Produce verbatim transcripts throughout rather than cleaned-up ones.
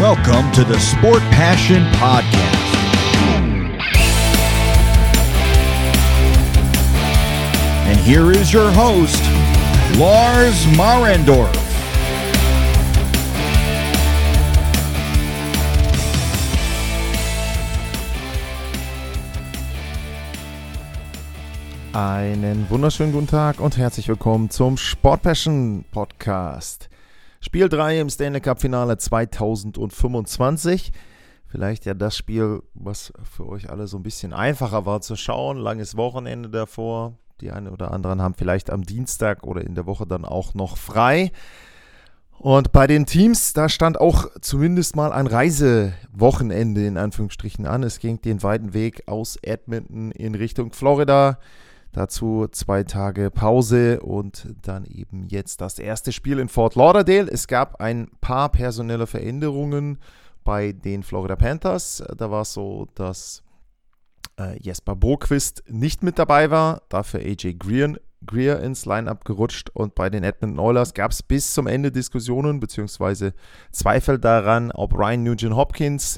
Welcome to the Sport Passion Podcast. And here is your host, Lars Marendorf. Einen wunderschönen guten Tag und herzlich willkommen zum Sport Passion Podcast. Spiel drei im Stanley Cup Finale zweitausendfünfundzwanzig. Vielleicht ja das Spiel, was für euch alle so ein bisschen einfacher war zu schauen. Langes Wochenende davor. Die einen oder anderen haben vielleicht am Dienstag oder in der Woche dann auch noch frei. Und bei den Teams, da stand auch zumindest mal ein Reisewochenende in Anführungsstrichen an. Es ging den weiten Weg aus Edmonton in Richtung Florida. Dazu zwei Tage Pause und dann eben jetzt das erste Spiel in Fort Lauderdale. Es gab ein paar personelle Veränderungen bei den Florida Panthers. Da war es so, dass äh, Jesper Boqvist nicht mit dabei war, dafür A J Greer, Greer ins Line-Up gerutscht. Und bei den Edmonton Oilers gab es bis zum Ende Diskussionen bzw. Zweifel daran, ob Ryan Nugent-Hopkins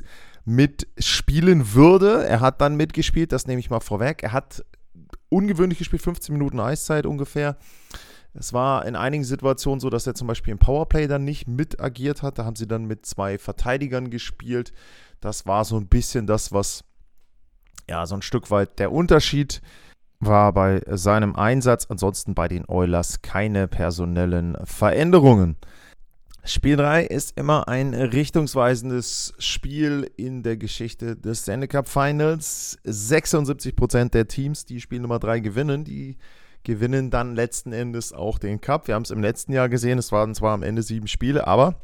mitspielen würde. Er hat dann mitgespielt, das nehme ich mal vorweg. Er hat ungewöhnlich gespielt, fünfzehn Minuten Eiszeit ungefähr. Es war in einigen Situationen so, dass er zum Beispiel im Powerplay dann nicht mit agiert hat. Da haben sie dann mit zwei Verteidigern gespielt. Das war so ein bisschen das, was ja so ein Stück weit der Unterschied war bei seinem Einsatz. Ansonsten bei den Oilers keine personellen Veränderungen. Spiel drei ist immer ein richtungsweisendes Spiel in der Geschichte des Stanley Cup Finals. sechsundsiebzig Prozent der Teams, die Spiel Nummer drei gewinnen, die gewinnen dann letzten Endes auch den Cup. Wir haben es im letzten Jahr gesehen, es waren zwar am Ende sieben Spiele, aber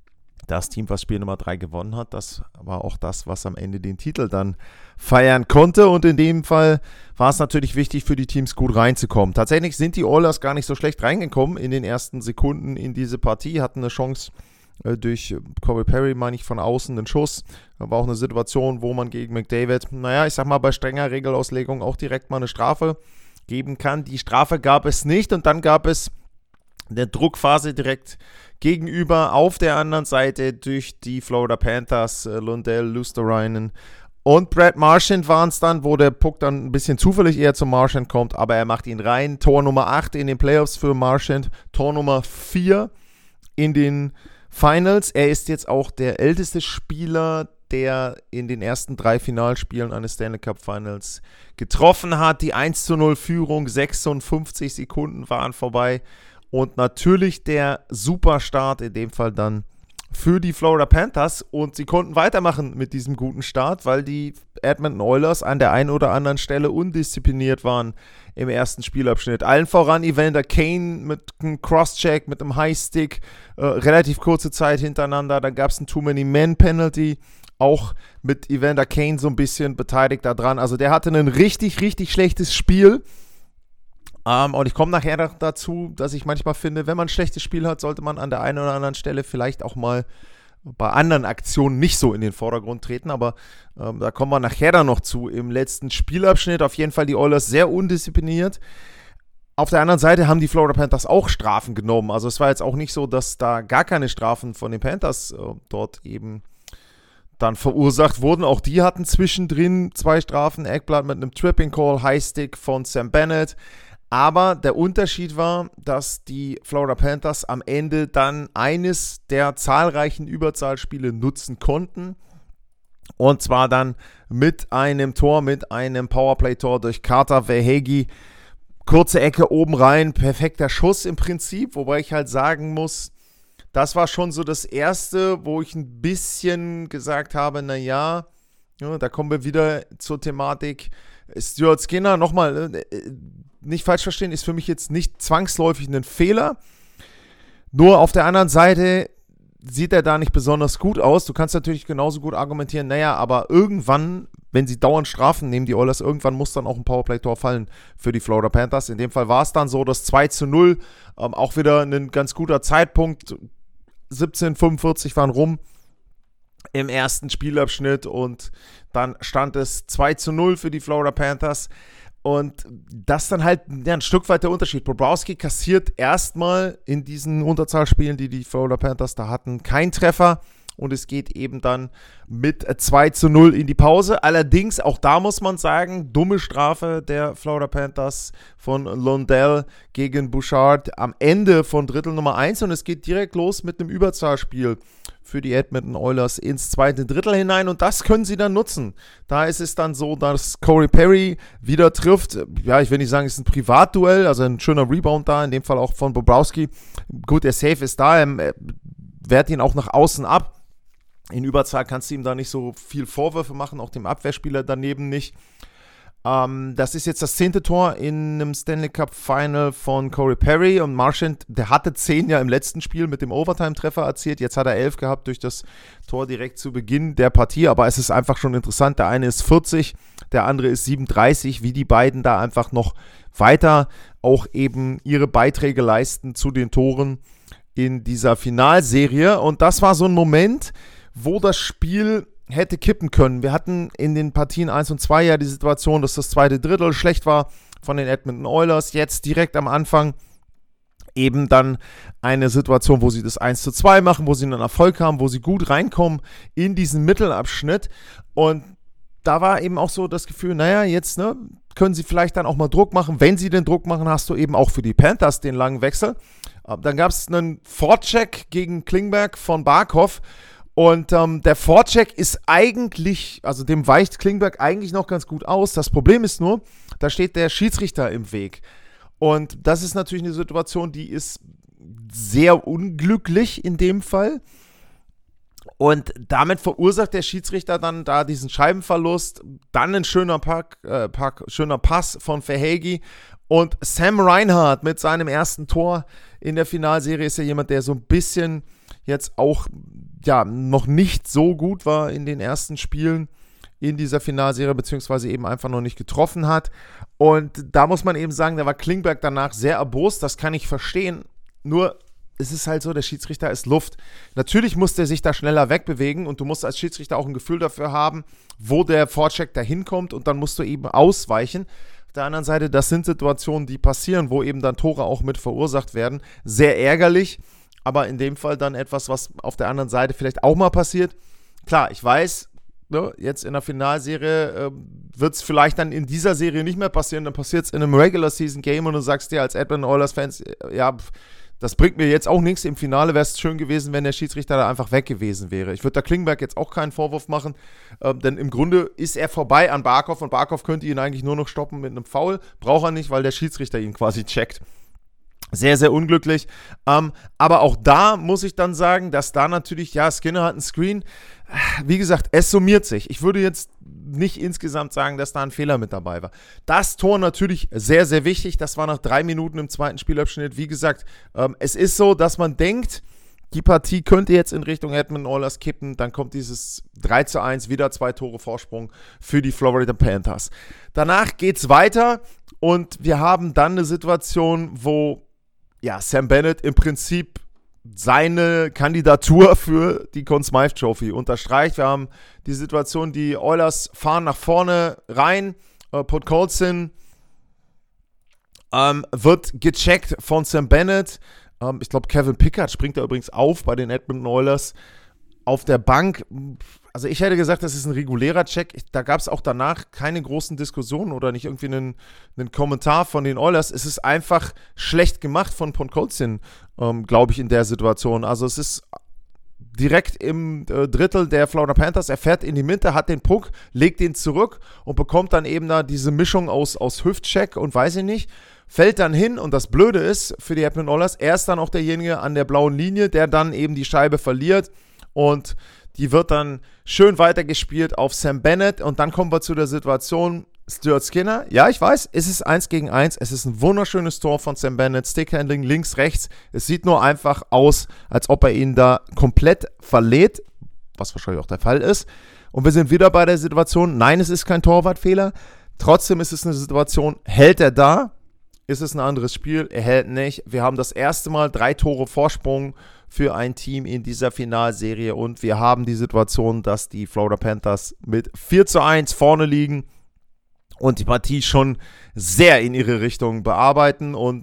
das Team, was Spiel Nummer drei gewonnen hat, das war auch das, was am Ende den Titel dann feiern konnte. Und in dem Fall war es natürlich wichtig für die Teams, gut reinzukommen. Tatsächlich sind die Oilers gar nicht so schlecht reingekommen in den ersten Sekunden in diese Partie, hatten eine Chance äh, durch Corey Perry, meine ich, von außen einen Schuss. Da war auch eine Situation, wo man gegen McDavid, naja, ich sag mal, bei strenger Regelauslegung auch direkt mal eine Strafe geben kann. Die Strafe gab es nicht und dann gab es eine Druckphase direkt gegenüber auf der anderen Seite durch die Florida Panthers, äh, Lundell, Luostarinen und Brad Marchand waren es dann, wo der Puck dann ein bisschen zufällig eher zum Marchand kommt, aber er macht ihn rein. Tor Nummer acht in den Playoffs für Marchand, Tor Nummer vier in den Finals. Er ist jetzt auch der älteste Spieler, der in den ersten drei Finalspielen eines Stanley Cup Finals getroffen hat. Die eins zu null Führung, sechsundfünfzig Sekunden waren vorbei. Und natürlich der Superstart, in dem Fall dann für die Florida Panthers. Und sie konnten weitermachen mit diesem guten Start, weil die Edmonton Oilers an der einen oder anderen Stelle undiszipliniert waren im ersten Spielabschnitt. Allen voran Evander Kane mit einem Crosscheck, mit einem Highstick, äh, relativ kurze Zeit hintereinander. Dann gab es ein Too-Many-Men-Penalty, auch mit Evander Kane so ein bisschen beteiligt daran. Also der hatte ein richtig, richtig schlechtes Spiel. Um, und ich komme nachher dazu, dass ich manchmal finde, wenn man ein schlechtes Spiel hat, sollte man an der einen oder anderen Stelle vielleicht auch mal bei anderen Aktionen nicht so in den Vordergrund treten. Aber ähm, da kommen wir nachher dann noch zu. Im letzten Spielabschnitt auf jeden Fall die Oilers sehr undiszipliniert. Auf der anderen Seite haben die Florida Panthers auch Strafen genommen. Also es war jetzt auch nicht so, dass da gar keine Strafen von den Panthers äh, dort eben dann verursacht wurden. Auch die hatten zwischendrin zwei Strafen. Ekblad mit einem Tripping Call, Highstick von Sam Bennett. Aber der Unterschied war, dass die Florida Panthers am Ende dann eines der zahlreichen Überzahlspiele nutzen konnten. Und zwar dann mit einem Tor, mit einem Powerplay-Tor durch Carter Verhaeghe. Kurze Ecke oben rein, perfekter Schuss im Prinzip. Wobei ich halt sagen muss, das war schon so das Erste, wo ich ein bisschen gesagt habe, naja, ja, da kommen wir wieder zur Thematik. Stuart Skinner, nochmal, äh, nicht falsch verstehen, ist für mich jetzt nicht zwangsläufig ein Fehler. Nur auf der anderen Seite sieht er da nicht besonders gut aus. Du kannst natürlich genauso gut argumentieren, naja, aber irgendwann, wenn sie dauernd Strafen nehmen, die Oilers, irgendwann muss dann auch ein Powerplay-Tor fallen für die Florida Panthers. In dem Fall war es dann so, das zwei zu null, ähm, auch wieder ein ganz guter Zeitpunkt. siebzehn fünfundvierzig waren rum im ersten Spielabschnitt und dann stand es zwei zu null für die Florida Panthers. Und das dann halt ja, ein Stück weit der Unterschied. Bobrovsky kassiert erstmal in diesen Unterzahlspielen, die die Florida Panthers da hatten, keinen Treffer. und es geht eben dann mit zwei zu null in die Pause. Allerdings, auch da muss man sagen, dumme Strafe der Florida Panthers von Lundell gegen Bouchard am Ende von Drittel Nummer eins und es geht direkt los mit einem Überzahlspiel für die Edmonton Oilers ins zweite Drittel hinein und das können sie dann nutzen. Da ist es dann so, dass Corey Perry wieder trifft. Ja, ich will nicht sagen, es ist ein Privatduell, also ein schöner Rebound da, in dem Fall auch von Bobrovsky. Gut, der Save ist da, er wehrt ihn auch nach außen ab. In Überzahl kannst du ihm da nicht so viel Vorwürfe machen, auch dem Abwehrspieler daneben nicht. Ähm, das ist jetzt das zehnte Tor in einem Stanley Cup Final von Corey Perry und Marchand, der hatte zehn ja im letzten Spiel mit dem Overtime-Treffer erzielt, jetzt hat er elf gehabt durch das Tor direkt zu Beginn der Partie, aber es ist einfach schon interessant, der eine ist vierzig, der andere ist siebenunddreißig, wie die beiden da einfach noch weiter auch eben ihre Beiträge leisten zu den Toren in dieser Finalserie und das war so ein Moment, wo das Spiel hätte kippen können. Wir hatten in den Partien eins und zwei ja die Situation, dass das zweite Drittel schlecht war von den Edmonton Oilers. Jetzt direkt am Anfang eben dann eine Situation, wo sie das eins zu zwei machen, wo sie einen Erfolg haben, wo sie gut reinkommen in diesen Mittelabschnitt. Und da war eben auch so das Gefühl, naja, jetzt ne, können sie vielleicht dann auch mal Druck machen. Wenn sie den Druck machen, hast du eben auch für die Panthers den langen Wechsel. Dann gab es einen Vorcheck gegen Klingberg von Barkov. Und ähm, der Vorcheck ist eigentlich, also dem weicht Klingberg eigentlich noch ganz gut aus. Das Problem ist nur, da steht der Schiedsrichter im Weg. Und das ist natürlich eine Situation, die ist sehr unglücklich in dem Fall. Und damit verursacht der Schiedsrichter dann da diesen Scheibenverlust. Dann ein schöner, Pack, äh, Pack, schöner Pass von Verhaeghe. Und Sam Reinhart mit seinem ersten Tor in der Finalserie ist ja jemand, der so ein bisschen jetzt auch ja, noch nicht so gut war in den ersten Spielen in dieser Finalserie, beziehungsweise eben einfach noch nicht getroffen hat. Und da muss man eben sagen, da war Klingberg danach sehr erbost, das kann ich verstehen. Nur, es ist halt so, der Schiedsrichter ist Luft. Natürlich muss der sich da schneller wegbewegen und du musst als Schiedsrichter auch ein Gefühl dafür haben, wo der Vorcheck da hinkommt und dann musst du eben ausweichen. Auf der anderen Seite, das sind Situationen, die passieren, wo eben dann Tore auch mit verursacht werden. Sehr ärgerlich. Aber in dem Fall dann etwas, was auf der anderen Seite vielleicht auch mal passiert. Klar, ich weiß, ne, jetzt in der Finalserie äh, wird es vielleicht dann in dieser Serie nicht mehr passieren. Dann passiert es in einem Regular-Season-Game und du sagst dir als Edmonton Oilers-Fans, äh, ja, das bringt mir jetzt auch nichts. Im Finale wäre es schön gewesen, wenn der Schiedsrichter da einfach weg gewesen wäre. Ich würde da Klingberg jetzt auch keinen Vorwurf machen, äh, denn im Grunde ist er vorbei an Barkov und Barkov könnte ihn eigentlich nur noch stoppen mit einem Foul. Braucht er nicht, weil der Schiedsrichter ihn quasi checkt. Sehr, sehr unglücklich. Ähm, aber auch da muss ich dann sagen, dass da natürlich, ja, Skinner hat einen Screen. Wie gesagt, es summiert sich. Ich würde jetzt nicht insgesamt sagen, dass da ein Fehler mit dabei war. Das Tor natürlich sehr, sehr wichtig. Das war nach drei Minuten im zweiten Spielabschnitt. Wie gesagt, ähm, es ist so, dass man denkt, die Partie könnte jetzt in Richtung Edmonton Oilers kippen. Dann kommt dieses drei zu eins, wieder zwei Tore Vorsprung für die Florida Panthers. Danach geht's weiter und wir haben dann eine Situation, wo ja, Sam Bennett im Prinzip seine Kandidatur für die Conn Smythe Trophy unterstreicht. Wir haben die Situation, die Oilers fahren nach vorne rein. Äh, Podkolzin ähm, wird gecheckt von Sam Bennett. Ähm, ich glaube, Kevin Pickard springt da übrigens auf bei den Edmonton Oilers auf der Bank. Also ich hätte gesagt, das ist ein regulärer Check. Da gab es auch danach keine großen Diskussionen oder nicht irgendwie einen, einen Kommentar von den Oilers. Es ist einfach schlecht gemacht von Podkolzin, ähm, glaube ich, in der Situation. Also es ist direkt im äh, Drittel der Florida Panthers. Er fährt in die Mitte, hat den Puck, legt ihn zurück und bekommt dann eben da diese Mischung aus, aus Hüftcheck und weiß ich nicht. Fällt dann hin und das Blöde ist für die Edmonton Oilers, er ist dann auch derjenige an der blauen Linie, der dann eben die Scheibe verliert und die wird dann schön weitergespielt auf Sam Bennett und dann kommen wir zu der Situation, Stuart Skinner, ja, ich weiß, es ist eins gegen eins, es ist ein wunderschönes Tor von Sam Bennett, Stickhandling links, rechts, es sieht nur einfach aus, als ob er ihn da komplett verlädt, was wahrscheinlich auch der Fall ist und wir sind wieder bei der Situation, nein, es ist kein Torwartfehler, trotzdem ist es eine Situation, hält er da, ist es ein anderes Spiel, er hält nicht, wir haben das erste Mal drei Tore Vorsprung für ein Team in dieser Finalserie und wir haben die Situation, dass die Florida Panthers mit vier zu eins vorne liegen und die Partie schon sehr in ihre Richtung bearbeiten und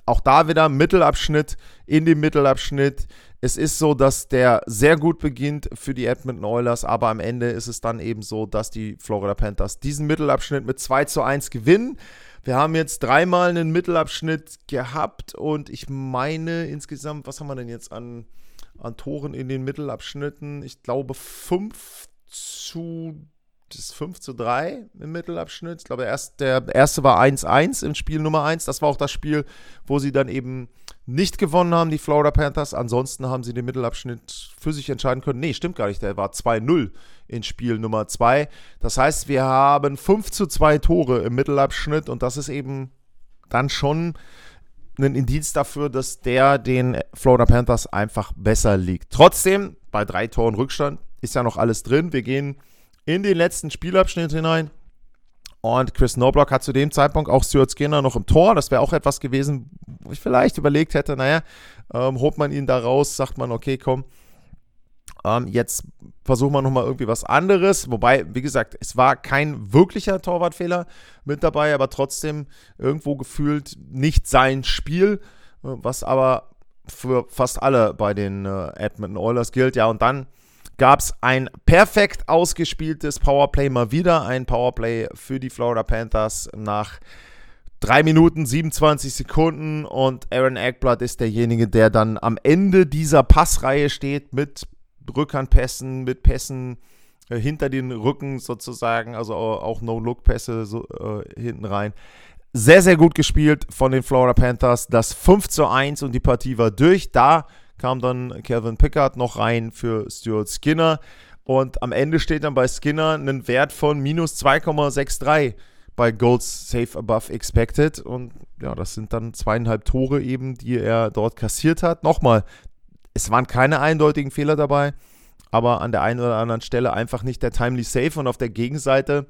auch da wieder Mittelabschnitt in dem Mittelabschnitt. Es ist so, dass der sehr gut beginnt für die Edmonton Oilers, aber am Ende ist es dann eben so, dass die Florida Panthers diesen Mittelabschnitt mit zwei zu eins gewinnen. Wir haben jetzt dreimal einen Mittelabschnitt gehabt und ich meine insgesamt, was haben wir denn jetzt an, an Toren in den Mittelabschnitten? Ich glaube fünf zu, das ist fünf zu drei im Mittelabschnitt. Ich glaube, erst, der erste war eins eins im Spiel Nummer eins. Das war auch das Spiel, wo sie dann eben nicht gewonnen haben, die Florida Panthers. Ansonsten haben sie den Mittelabschnitt für sich entscheiden können. Nee, stimmt gar nicht. Der war zwei null in Spiel Nummer zwei. Das heißt, wir haben fünf zu zwei Tore im Mittelabschnitt und das ist eben dann schon ein Indiz dafür, dass der den Florida Panthers einfach besser liegt. Trotzdem, bei drei Toren Rückstand ist ja noch alles drin. Wir gehen in den letzten Spielabschnitt hinein. Und Chris Knoblauch hat zu dem Zeitpunkt auch Stuart Skinner noch im Tor. Das wäre auch etwas gewesen, wo ich vielleicht überlegt hätte, naja, ähm, holt man ihn da raus, sagt man, okay, komm, ähm, jetzt versuchen wir nochmal irgendwie was anderes. Wobei, wie gesagt, es war kein wirklicher Torwartfehler mit dabei, aber trotzdem irgendwo gefühlt nicht sein Spiel, was aber für fast alle bei den äh, Edmonton Oilers gilt. Ja, und dann gab es ein perfekt ausgespieltes Powerplay mal wieder. Ein Powerplay für die Florida Panthers nach drei Minuten siebenundzwanzig Sekunden. Und Aaron Ekblad ist derjenige, der dann am Ende dieser Passreihe steht mit Rückhandpässen, mit Pässen äh, hinter den Rücken sozusagen. Also auch No-Look-Pässe so, äh, hinten rein. Sehr, sehr gut gespielt von den Florida Panthers. Das fünf zu eins und die Partie war durch. Da kam dann Calvin Pickard noch rein für Stuart Skinner und am Ende steht dann bei Skinner ein Wert von minus zwei Komma dreiundsechzig bei Goals Save Above Expected und ja, das sind dann zweieinhalb Tore eben, die er dort kassiert hat. Nochmal, es waren keine eindeutigen Fehler dabei, aber an der einen oder anderen Stelle einfach nicht der Timely Save und auf der Gegenseite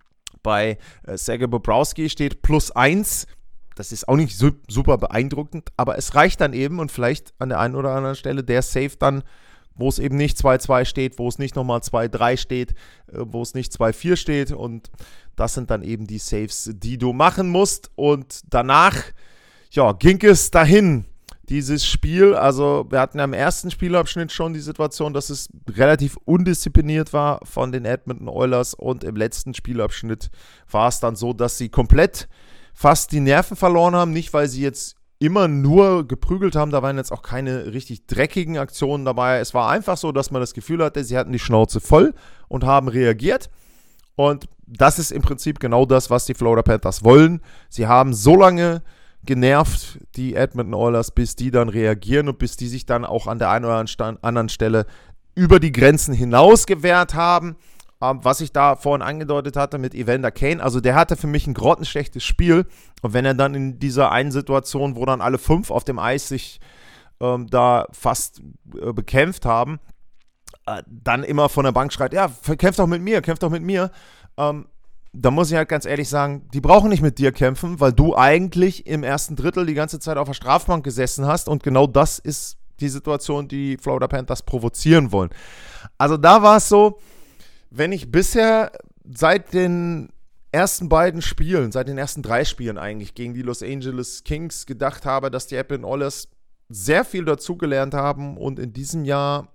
bei äh, Sergei Bobrovsky steht plus eins. Das ist auch nicht su- super beeindruckend, aber es reicht dann eben und vielleicht an der einen oder anderen Stelle der Save dann, wo es eben nicht zwei zwei steht, wo es nicht nochmal zwei drei steht, äh, wo es nicht zwei vier steht und das sind dann eben die Saves, die du machen musst und danach, ja, ging es dahin, dieses Spiel. Also wir hatten ja im ersten Spielabschnitt schon die Situation, dass es relativ undiszipliniert war von den Edmonton Oilers und im letzten Spielabschnitt war es dann so, dass sie komplett fast die Nerven verloren haben, nicht weil sie jetzt immer nur geprügelt haben, da waren jetzt auch keine richtig dreckigen Aktionen dabei. Es war einfach so, dass man das Gefühl hatte, sie hatten die Schnauze voll und haben reagiert. Und das ist im Prinzip genau das, was die Florida Panthers wollen. Sie haben so lange genervt, die Edmonton Oilers, bis die dann reagieren und bis die sich dann auch an der einen oder anderen Stelle über die Grenzen hinaus gewehrt haben. Um, was ich da vorhin angedeutet hatte mit Evander Kane, also der hatte für mich ein grottenschlechtes Spiel und wenn er dann in dieser einen Situation, wo dann alle fünf auf dem Eis sich ähm, da fast äh, bekämpft haben, äh, dann immer von der Bank schreit, ja, kämpf doch mit mir, kämpf doch mit mir, ähm, da muss ich halt ganz ehrlich sagen, die brauchen nicht mit dir kämpfen, weil du eigentlich im ersten Drittel die ganze Zeit auf der Strafbank gesessen hast und genau das ist die Situation, die Florida Panthers provozieren wollen. Also da war es so, wenn ich bisher seit den ersten beiden Spielen, seit den ersten drei Spielen eigentlich gegen die Los Angeles Kings gedacht habe, dass die Edmonton Oilers sehr viel dazugelernt haben und in diesem Jahr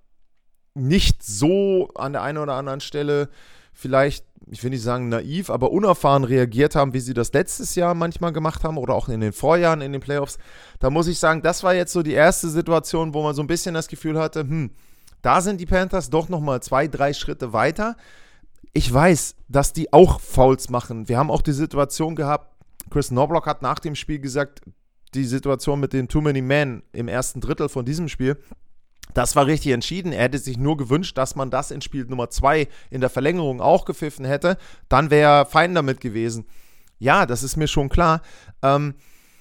nicht so an der einen oder anderen Stelle vielleicht, ich will nicht sagen naiv, aber unerfahren reagiert haben, wie sie das letztes Jahr manchmal gemacht haben oder auch in den Vorjahren in den Playoffs, da muss ich sagen, das war jetzt so die erste Situation, wo man so ein bisschen das Gefühl hatte, hm, da sind die Panthers doch nochmal zwei, drei Schritte weiter. Ich weiß, dass die auch Fouls machen. Wir haben auch die Situation gehabt, Chris Knoblauch hat nach dem Spiel gesagt, die Situation mit den Too Many Men im ersten Drittel von diesem Spiel, das war richtig entschieden. Er hätte sich nur gewünscht, dass man das in Spiel Nummer zwei in der Verlängerung auch gepfiffen hätte. Dann wäre er fein damit gewesen. Ja, das ist mir schon klar. Ähm,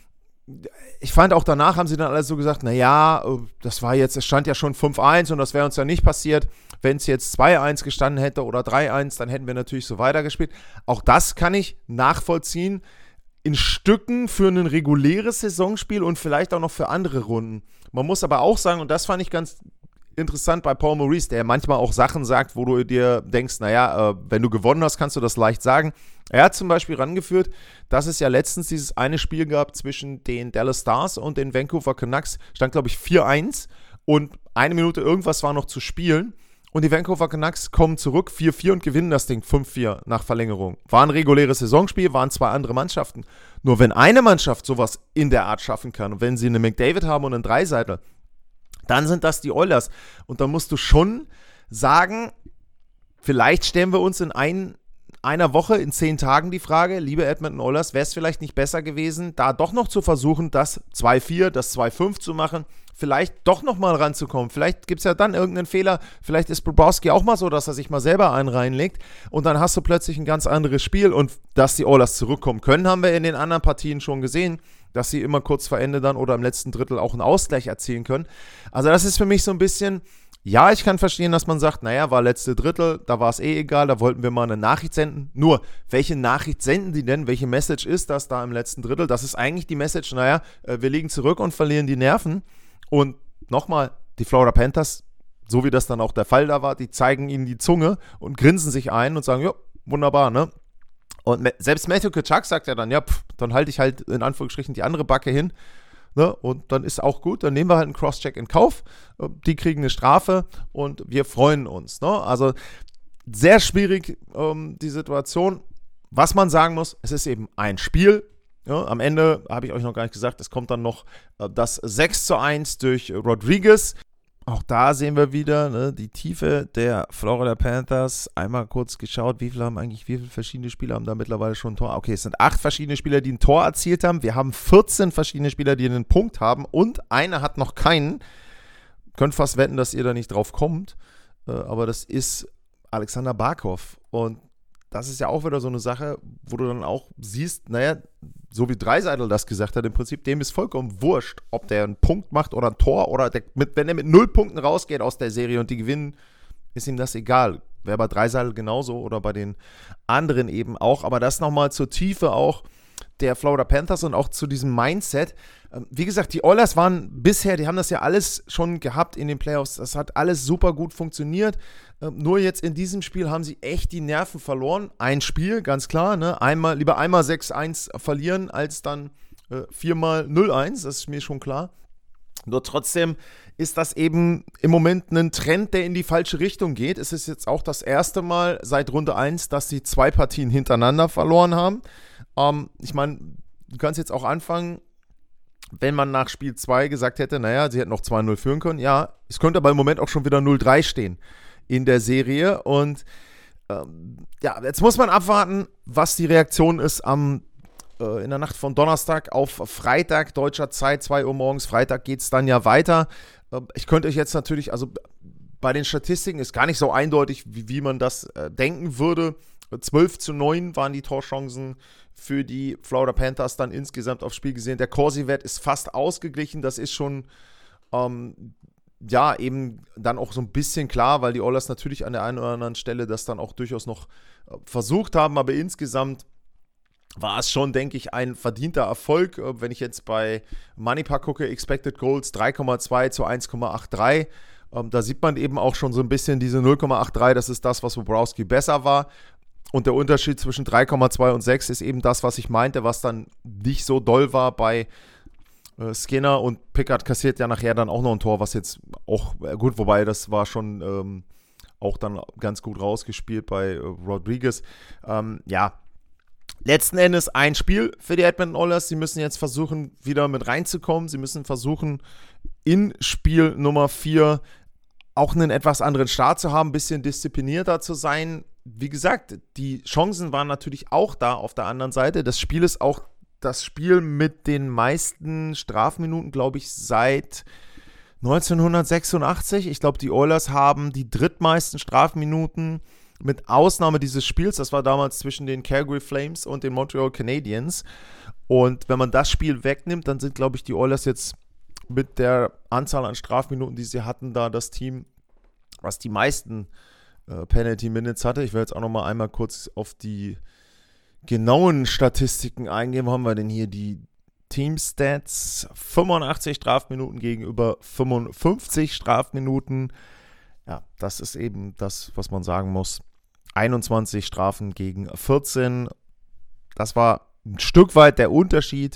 Ich fand auch danach haben sie dann alle so gesagt, naja, das war jetzt, es stand ja schon fünf eins und das wäre uns ja nicht passiert. Wenn es jetzt zwei eins gestanden hätte oder drei eins, dann hätten wir natürlich so weitergespielt. Auch das kann ich nachvollziehen in Stücken für ein reguläres Saisonspiel und vielleicht auch noch für andere Runden. Man muss aber auch sagen, und das fand ich ganz interessant bei Paul Maurice, der manchmal auch Sachen sagt, wo du dir denkst, naja, äh, wenn du gewonnen hast, kannst du das leicht sagen. Er hat zum Beispiel rangeführt, dass es ja letztens dieses eine Spiel gab zwischen den Dallas Stars und den Vancouver Canucks, stand glaube ich vier eins und eine Minute irgendwas war noch zu spielen. Und die Vancouver Canucks kommen zurück, vier vier und gewinnen das Ding fünf vier nach Verlängerung. War ein reguläres Saisonspiel, waren zwei andere Mannschaften. Nur wenn eine Mannschaft sowas in der Art schaffen kann und wenn sie einen McDavid haben und einen Draisaitl, dann sind das die Oilers. Und dann musst du schon sagen, vielleicht stellen wir uns in ein, einer Woche, in zehn Tagen die Frage, liebe Edmonton Oilers, wäre es vielleicht nicht besser gewesen, da doch noch zu versuchen, das zwei vier, das zwei fünf zu machen, vielleicht doch nochmal ranzukommen. Vielleicht gibt es ja dann irgendeinen Fehler. Vielleicht ist Bobrovsky auch mal so, dass er sich mal selber einen reinlegt und dann hast du plötzlich ein ganz anderes Spiel. Und dass die Oilers zurückkommen können, haben wir in den anderen Partien schon gesehen, dass sie immer kurz vor Ende dann oder im letzten Drittel auch einen Ausgleich erzielen können. Also das ist für mich so ein bisschen, ja, ich kann verstehen, dass man sagt, naja, war letzte Drittel, da war es eh egal, da wollten wir mal eine Nachricht senden. Nur, welche Nachricht senden die denn? Welche Message ist das da im letzten Drittel? Das ist eigentlich die Message, naja, wir liegen zurück und verlieren die Nerven. Und nochmal, die Florida Panthers, so wie das dann auch der Fall da war, die zeigen ihnen die Zunge und grinsen sich ein und sagen, ja, wunderbar, ne? Und selbst Matthew Tkachuk sagt ja dann, ja, pff, dann halte ich halt in Anführungsstrichen die andere Backe hin, ne? Und dann ist auch gut, dann nehmen wir halt einen Crosscheck in Kauf, die kriegen eine Strafe und wir freuen uns, ne? Also sehr schwierig ähm, die Situation. Was man sagen muss, es ist eben ein Spiel. Ja, am Ende habe ich euch noch gar nicht gesagt, es kommt dann noch äh, das sechs zu eins durch Rodriguez. Auch da sehen wir wieder, ne, die Tiefe der Florida Panthers. Einmal kurz geschaut, wie viele haben eigentlich, wie viele verschiedene Spieler haben da mittlerweile schon ein Tor? Okay, es sind acht verschiedene Spieler, die ein Tor erzielt haben. Wir haben vierzehn verschiedene Spieler, die einen Punkt haben und einer hat noch keinen. Könnt fast wetten, dass ihr da nicht drauf kommt. Äh, aber das ist Alexander Barkov. Und das ist ja auch wieder so eine Sache, wo du dann auch siehst, naja, so wie Draisaitl das gesagt hat, im Prinzip, dem ist vollkommen wurscht, ob der einen Punkt macht oder ein Tor oder der mit, wenn er mit null Punkten rausgeht aus der Serie und die gewinnen, ist ihm das egal. Wäre bei Draisaitl genauso oder bei den anderen eben auch. Aber das nochmal zur Tiefe auch der Florida Panthers und auch zu diesem Mindset. Wie gesagt, die Oilers waren bisher, die haben das ja alles schon gehabt in den Playoffs. Das hat alles super gut funktioniert. Nur jetzt in diesem Spiel haben sie echt die Nerven verloren. Ein Spiel, ganz klar, ne? Einmal, lieber einmal sechs eins verlieren, als dann äh, viermal null eins, das ist mir schon klar. Nur trotzdem ist das eben im Moment ein Trend, der in die falsche Richtung geht. Es ist jetzt auch das erste Mal seit Runde eins, dass sie zwei Partien hintereinander verloren haben. Ähm, ich meine, du kannst jetzt auch anfangen, wenn man nach Spiel zwei gesagt hätte, naja, sie hätten noch zwei null führen können. Ja, es könnte aber im Moment auch schon wieder null drei stehen in der Serie. Und ähm, ja, jetzt muss man abwarten, was die Reaktion ist am äh, in der Nacht von Donnerstag auf Freitag, deutscher Zeit, zwei Uhr morgens. Freitag geht es dann ja weiter. Äh, ich könnte euch jetzt natürlich, also bei den Statistiken ist gar nicht so eindeutig, wie, wie man das äh, denken würde. zwölf zu neun waren die Torchancen für die Florida Panthers dann insgesamt aufs Spiel gesehen. Der Corsi-Wert ist fast ausgeglichen. Das ist schon, ähm, ja, eben dann auch so ein bisschen klar, weil die Oilers natürlich an der einen oder anderen Stelle das dann auch durchaus noch äh, versucht haben. Aber insgesamt war es schon, denke ich, ein verdienter Erfolg. Äh, wenn ich jetzt bei Moneypuck gucke, Expected Goals drei Komma zwei zu eins Komma dreiundachtzig. Ähm, da sieht man eben auch schon so ein bisschen diese null Komma dreiundachtzig. Das ist das, was Bobrovsky besser war. Und der Unterschied zwischen drei Komma zwei und sechs ist eben das, was ich meinte, was dann nicht so doll war bei äh, Skinner. Und Pickard kassiert ja nachher dann auch noch ein Tor, was jetzt auch, äh, gut, wobei das war schon ähm, auch dann ganz gut rausgespielt bei äh, Rodriguez. Ähm, ja, letzten Endes ein Spiel für die Edmonton Oilers. Sie müssen jetzt versuchen, wieder mit reinzukommen. Sie müssen versuchen, in Spiel Nummer vier auch einen etwas anderen Start zu haben, ein bisschen disziplinierter zu sein. Wie gesagt, die Chancen waren natürlich auch da auf der anderen Seite. Das Spiel ist auch das Spiel mit den meisten Strafminuten, glaube ich, seit neunzehnhundertsechsundachtzig. Ich glaube, die Oilers haben die drittmeisten Strafminuten mit Ausnahme dieses Spiels. Das war damals zwischen den Calgary Flames und den Montreal Canadiens. Und wenn man das Spiel wegnimmt, dann sind, glaube ich, die Oilers jetzt mit der Anzahl an Strafminuten, die sie hatten, da das Team, was die meisten äh, Penalty Minutes hatte. Ich will jetzt auch noch mal einmal kurz auf die genauen Statistiken eingehen. Wo haben wir denn hier die Team-Stats, fünfundachtzig Strafminuten gegenüber fünfundfünfzig Strafminuten. Ja, das ist eben das, was man sagen muss. einundzwanzig Strafen gegen vierzehn. Das war ein Stück weit der Unterschied.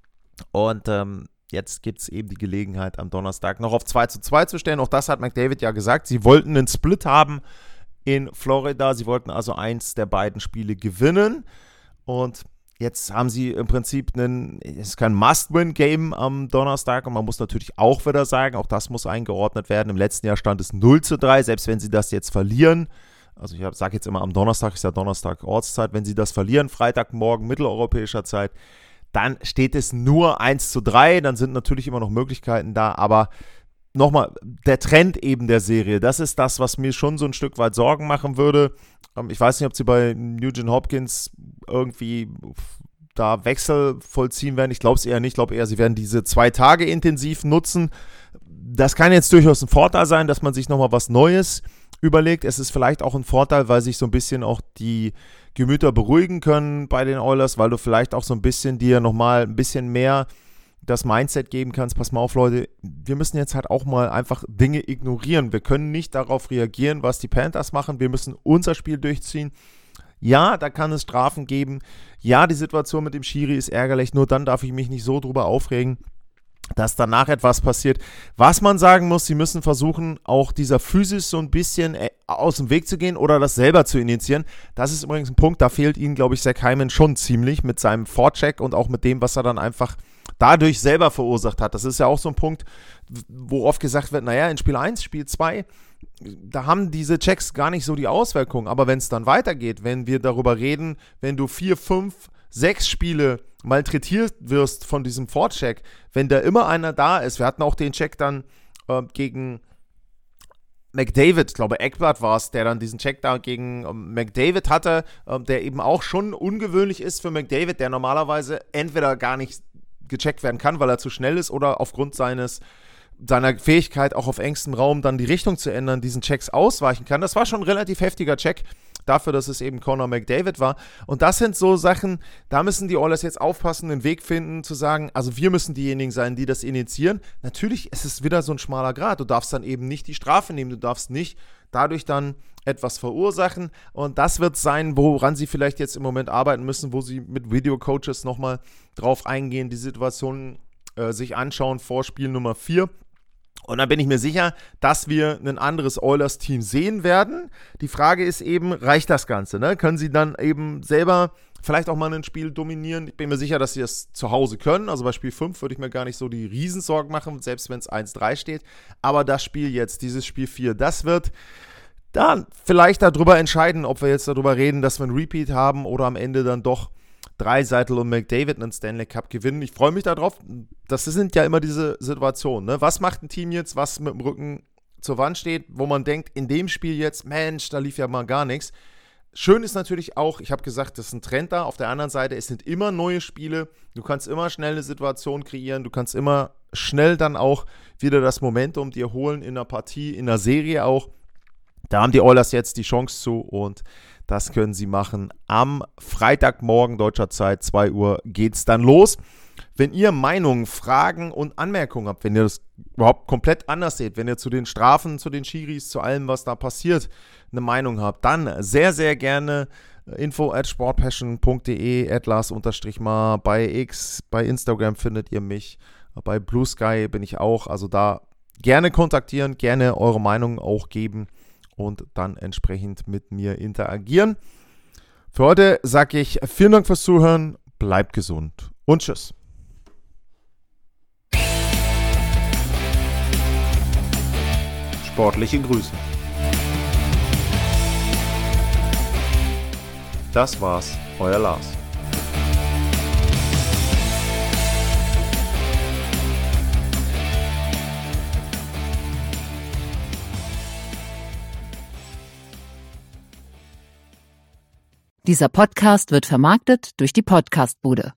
Und ähm, jetzt gibt es eben die Gelegenheit, am Donnerstag noch auf zwei zu zwei zu stellen. Auch das hat McDavid ja gesagt. Sie wollten einen Split haben in Florida. Sie wollten also eins der beiden Spiele gewinnen. Und jetzt haben sie im Prinzip einen, es ist kein Must-Win-Game am Donnerstag. Und man muss natürlich auch wieder sagen, auch das muss eingeordnet werden. Im letzten Jahr stand es null zu drei, selbst wenn sie das jetzt verlieren. Also ich sage jetzt immer am Donnerstag, ist ja Donnerstag Ortszeit. Wenn sie das verlieren, Freitagmorgen mitteleuropäischer Zeit, dann steht es nur eins zu drei. Dann sind natürlich immer noch Möglichkeiten da. Aber nochmal, der Trend eben der Serie, das ist das, was mir schon so ein Stück weit Sorgen machen würde. Ich weiß nicht, ob sie bei Nugent Hopkins irgendwie da Wechsel vollziehen werden. Ich glaube es eher nicht. Ich glaube eher, sie werden diese zwei Tage intensiv nutzen. Das kann jetzt durchaus ein Vorteil sein, dass man sich nochmal was Neues überlegt. Es ist vielleicht auch ein Vorteil, weil sich so ein bisschen auch die Gemüter beruhigen können bei den Oilers, weil du vielleicht auch so ein bisschen dir nochmal ein bisschen mehr das Mindset geben kannst. Pass mal auf, Leute, wir müssen jetzt halt auch mal einfach Dinge ignorieren. Wir können nicht darauf reagieren, was die Panthers machen. Wir müssen unser Spiel durchziehen. Ja, da kann es Strafen geben. Ja, die Situation mit dem Schiri ist ärgerlich. Nur dann darf ich mich nicht so drüber aufregen, dass danach etwas passiert. Was man sagen muss, sie müssen versuchen, auch dieser Physis so ein bisschen aus dem Weg zu gehen oder das selber zu initiieren. Das ist übrigens ein Punkt, da fehlt ihnen, glaube ich, Zach Hyman schon ziemlich mit seinem Vorcheck und auch mit dem, was er dann einfach dadurch selber verursacht hat. Das ist ja auch so ein Punkt, wo oft gesagt wird, naja, in Spiel eins, Spiel zwei, da haben diese Checks gar nicht so die Auswirkungen. Aber wenn es dann weitergeht, wenn wir darüber reden, wenn du vier, fünf, sechs Spiele malträtiert wirst von diesem Vorcheck, wenn da immer einer da ist, wir hatten auch den Check dann äh, gegen McDavid, ich glaube Ekblad war es, der dann diesen Check da gegen ähm, McDavid hatte, äh, der eben auch schon ungewöhnlich ist für McDavid, der normalerweise entweder gar nicht gecheckt werden kann, weil er zu schnell ist oder aufgrund seines seiner Fähigkeit, auch auf engstem Raum dann die Richtung zu ändern, diesen Checks ausweichen kann. Das war schon ein relativ heftiger Check dafür, dass es eben Connor McDavid war. Und das sind so Sachen, da müssen die Oilers jetzt aufpassen, einen Weg finden, zu sagen, also wir müssen diejenigen sein, die das initiieren. Natürlich ist es wieder so ein schmaler Grat. Du darfst dann eben nicht die Strafe nehmen, du darfst nicht dadurch dann etwas verursachen. Und das wird sein, woran sie vielleicht jetzt im Moment arbeiten müssen, wo sie mit Videocoaches nochmal drauf eingehen, die Situation äh, sich anschauen vor Spiel Nummer vier. Und dann bin ich mir sicher, dass wir ein anderes Oilers-Team sehen werden. Die Frage ist eben, reicht das Ganze? Ne? Können sie dann eben selber vielleicht auch mal ein Spiel dominieren? Ich bin mir sicher, dass sie das zu Hause können. Also bei Spiel fünf würde ich mir gar nicht so die Riesensorgen machen, selbst wenn es eins drei steht. Aber das Spiel jetzt, dieses Spiel vier, das wird dann vielleicht darüber entscheiden, ob wir jetzt darüber reden, dass wir einen Repeat haben oder am Ende dann doch Draisaitl und McDavid einen Stanley Cup gewinnen. Ich freue mich darauf. Das sind ja immer diese Situationen. Ne? Was macht ein Team jetzt, was mit dem Rücken zur Wand steht, wo man denkt, in dem Spiel jetzt, Mensch, da lief ja mal gar nichts. Schön ist natürlich auch, ich habe gesagt, das ist ein Trend da. Auf der anderen Seite, es sind immer neue Spiele. Du kannst immer schnell eine Situation kreieren. Du kannst immer schnell dann auch wieder das Momentum dir holen in einer Partie, in einer Serie auch. Da haben die Oilers jetzt die Chance zu und das können sie machen. Am Freitagmorgen deutscher Zeit, zwei Uhr, geht's dann los. Wenn ihr Meinungen, Fragen und Anmerkungen habt, wenn ihr das überhaupt komplett anders seht, wenn ihr zu den Strafen, zu den Schiris, zu allem, was da passiert, eine Meinung habt, dann sehr, sehr gerne info at sportpassion punkt de, at Lars-Mar, bei X, bei Instagram findet ihr mich, bei Blue Sky bin ich auch, also da gerne kontaktieren, gerne eure Meinung auch geben und dann entsprechend mit mir interagieren. Für heute sage ich vielen Dank fürs Zuhören, bleibt gesund und tschüss. Sportliche Grüße. Das war's, euer Lars. Dieser Podcast wird vermarktet durch die Podcastbude.